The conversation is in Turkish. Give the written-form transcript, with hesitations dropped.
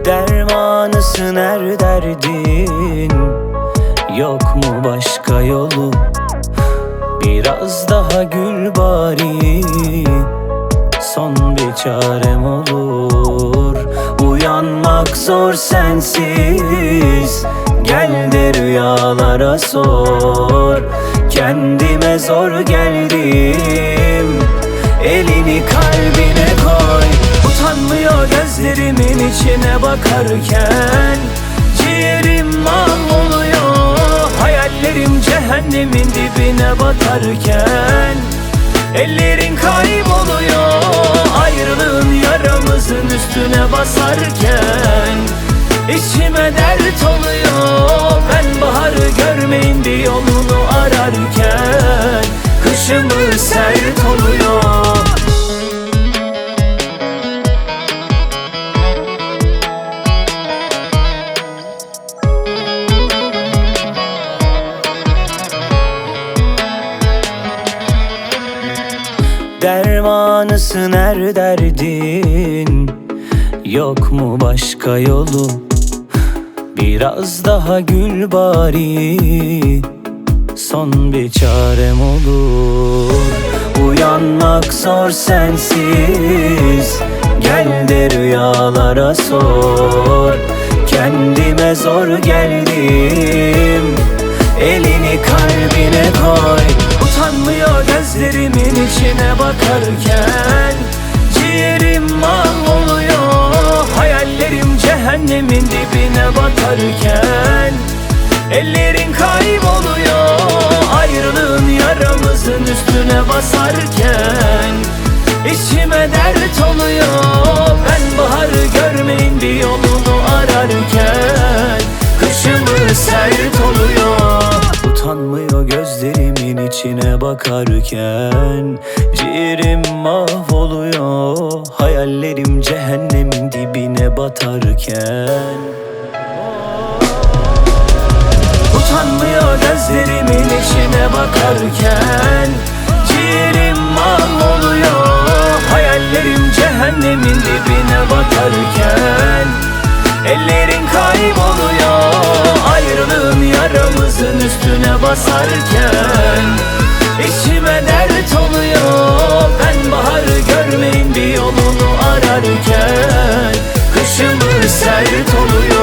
Dermanısın her derdin, yok mu başka yolu? Biraz daha gül bari, son bir çarem olur. Uyanmak zor sensiz, gel de rüyalara sor. Kendime zor geldim, elini kalbine koy. Utanmıyor gözlerimin içine bakarken, ciğerim mahvoluyor. Hayallerim cehennemin dibine batarken, ellerin kayboluyor. Ayrılığın yaramızın üstüne basarken, içime dert oluyor. Ben baharı görmeyin bir yolunu ararken, kışımı sert oluyor. Dermanısın her derdin, yok mu başka yolu? Biraz daha gül bari, son bir çarem olur. Uyanmak zor sensiz, gel de rüyalara sor. Kendime zor geldim, elini kalbine koy. Utanmıyor gözlerimin içine bakarken, ciğerim mahvoluyor. Hayallerim cehennemin dibine batarken, ellerin kayboluyor. Ayrılığın yaramızın üstüne basarken, içime dert oluyor. Ben baharı görmeyin bir yolunu ararken, kışımı sert oluyor. Utanmıyor gözlerimin içine bakarken, ciğerim mahvoluyor. Hayallerim cehennemin dibine batarken. Utanmıyor gözlerimin içine bakarken, ciğerim mahvoluyor. Hayallerim cehennemin dibine batarken, ellerin kayboluyor. Ayrılığın yaramızın üstüne basarken, içime dert oluyor. Ben baharı görmeyin bir yolunu ararken, kışımı sert oluyor.